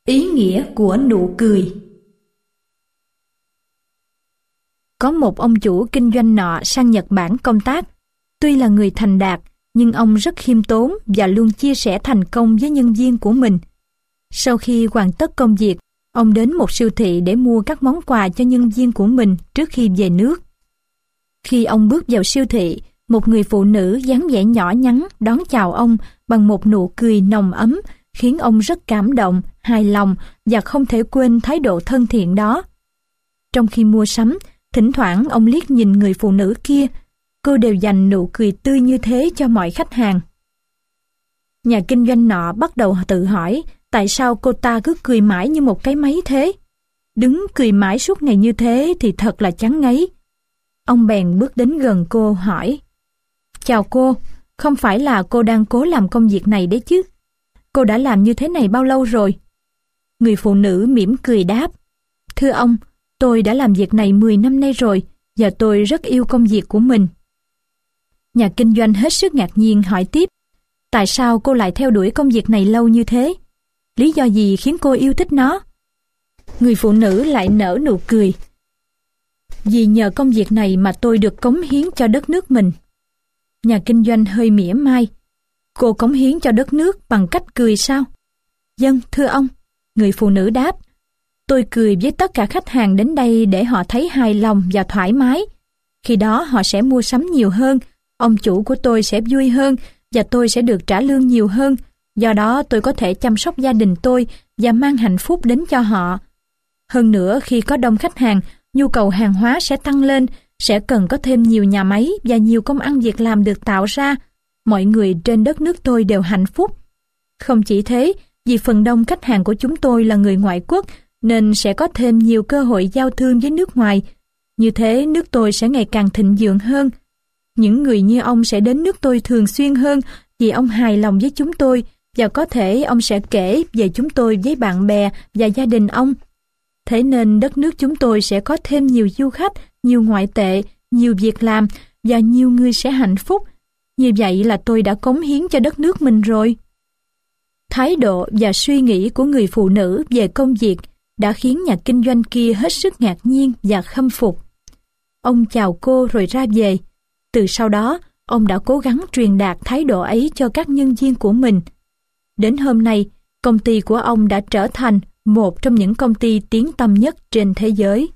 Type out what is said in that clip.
Ý nghĩa của nụ cười. Có một ông chủ kinh doanh nọ sang Nhật Bản công tác. Tuy là người thành đạt, nhưng ông rất khiêm tốn và luôn chia sẻ thành công với nhân viên của mình. Sau khi hoàn tất công việc, ông đến một siêu thị để mua các món quà cho nhân viên của mình trước khi về nước. Khi ông bước vào siêu thị, một người phụ nữ dáng vẻ nhỏ nhắn đón chào ông bằng một nụ cười nồng ấm, khiến ông rất cảm động, hài lòng và không thể quên thái độ thân thiện đó. Trong khi mua sắm, thỉnh thoảng ông liếc nhìn người phụ nữ kia, cô đều dành nụ cười tươi như thế cho mọi khách hàng. Nhà kinh doanh nọ bắt đầu tự hỏi tại sao cô ta cứ cười mãi như một cái máy thế. Đứng cười mãi suốt ngày như thế thì thật là chán ngấy. Ông bèn bước đến gần cô hỏi: "Chào cô, không phải là cô đang cố làm công việc này đấy chứ? Cô đã làm như thế này bao lâu rồi?" Người phụ nữ mỉm cười đáp: "Thưa ông, tôi đã làm việc này 10 năm nay rồi và tôi rất yêu công việc của mình." Nhà kinh doanh hết sức ngạc nhiên hỏi tiếp: "Tại sao cô lại theo đuổi công việc này lâu như thế? Lý do gì khiến cô yêu thích nó?" Người phụ nữ lại nở nụ cười: "Vì nhờ công việc này mà tôi được cống hiến cho đất nước mình." Nhà kinh doanh hơi mỉa mai: "Cô cống hiến cho đất nước bằng cách cười sao?" "Vâng, thưa ông," người phụ nữ đáp. "Tôi cười với tất cả khách hàng đến đây để họ thấy hài lòng và thoải mái. Khi đó họ sẽ mua sắm nhiều hơn, ông chủ của tôi sẽ vui hơn và tôi sẽ được trả lương nhiều hơn. Do đó tôi có thể chăm sóc gia đình tôi và mang hạnh phúc đến cho họ. Hơn nữa, khi có đông khách hàng, nhu cầu hàng hóa sẽ tăng lên, sẽ cần có thêm nhiều nhà máy và nhiều công ăn việc làm được tạo ra. Mọi người trên đất nước tôi đều hạnh phúc. Không chỉ thế, vì phần đông khách hàng của chúng tôi là người ngoại quốc, nên sẽ có thêm nhiều cơ hội giao thương với nước ngoài. Như thế, nước tôi sẽ ngày càng thịnh vượng hơn. Những người như ông sẽ đến nước tôi thường xuyên hơn vì ông hài lòng với chúng tôi và có thể ông sẽ kể về chúng tôi với bạn bè và gia đình ông. Thế nên đất nước chúng tôi sẽ có thêm nhiều du khách, nhiều ngoại tệ, nhiều việc làm và nhiều người sẽ hạnh phúc. Như vậy là tôi đã cống hiến cho đất nước mình rồi." Thái độ và suy nghĩ của người phụ nữ về công việc đã khiến nhà kinh doanh kia hết sức ngạc nhiên và khâm phục. Ông chào cô rồi ra về. Từ sau đó, ông đã cố gắng truyền đạt thái độ ấy cho các nhân viên của mình. Đến hôm nay, công ty của ông đã trở thành một trong những công ty tiếng tăm nhất trên thế giới.